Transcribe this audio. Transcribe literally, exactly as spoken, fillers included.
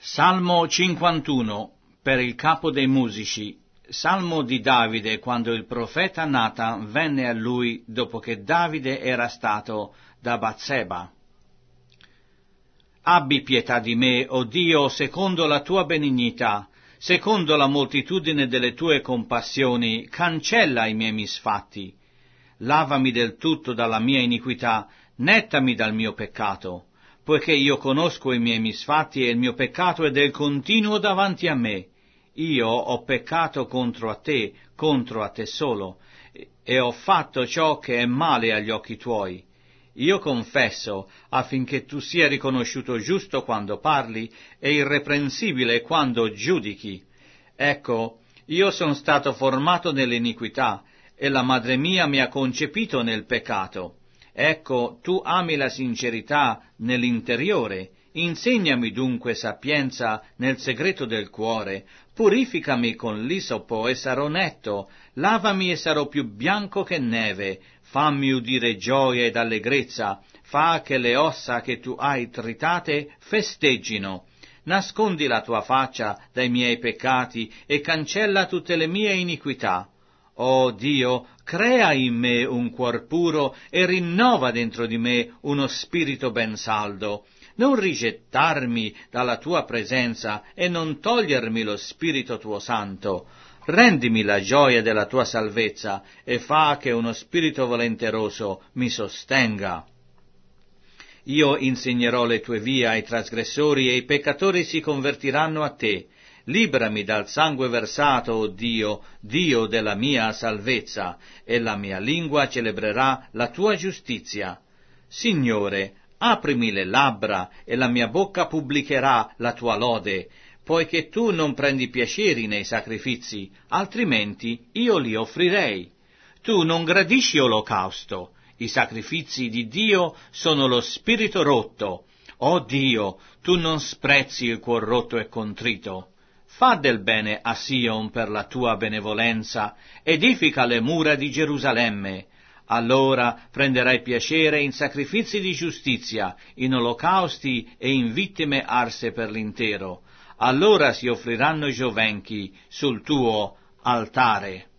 Salmo cinquantuno, per il capo dei musici. Salmo di Davide quando il profeta Natan venne a lui dopo che Davide era stato da Batseba. Abbi pietà di me, o Dio, secondo la tua benignità, secondo la moltitudine delle tue compassioni, cancella i miei misfatti. Lavami del tutto dalla mia iniquità, nettami dal mio peccato, poiché io conosco i miei misfatti e il mio peccato è del continuo davanti a me. Io ho peccato contro a te, contro a te solo, e ho fatto ciò che è male agli occhi tuoi. Io confesso, affinché tu sia riconosciuto giusto quando parli e irreprensibile quando giudichi. Ecco, io sono stato formato nell'iniquità, e la madre mia mi ha concepito nel peccato. Ecco, tu ami la sincerità nell'interiore. Insegnami dunque sapienza nel segreto del cuore, purificami con l'isopo e sarò netto, lavami e sarò più bianco che neve, fammi udire gioia ed allegrezza, fa che le ossa che tu hai tritate festeggino. Nascondi la tua faccia dai miei peccati e cancella tutte le mie iniquità. O Dio, crea in me un cuor puro e rinnova dentro di me uno spirito ben saldo. Non rigettarmi dalla tua presenza e non togliermi lo Spirito tuo Santo. Rendimi la gioia della tua salvezza e fa che uno spirito volenteroso mi sostenga. Io insegnerò le tue vie ai trasgressori e i peccatori si convertiranno a te. Librami dal sangue versato, o Dio, Dio della mia salvezza, e la mia lingua celebrerà la tua giustizia. Signore, aprimi le labbra, e la mia bocca pubblicherà la tua lode, poiché tu non prendi piaceri nei sacrifici, altrimenti io li offrirei. Tu non gradisci olocausto, i sacrifici di Dio sono lo spirito rotto. O Dio, tu non sprezzi il cuor rotto e contrito. Fa del bene a Sion per la tua benevolenza, edifica le mura di Gerusalemme. Allora prenderai piacere in sacrifici di giustizia, in olocausti e in vittime arse per l'intero. Allora si offriranno giovenchi sul tuo altare.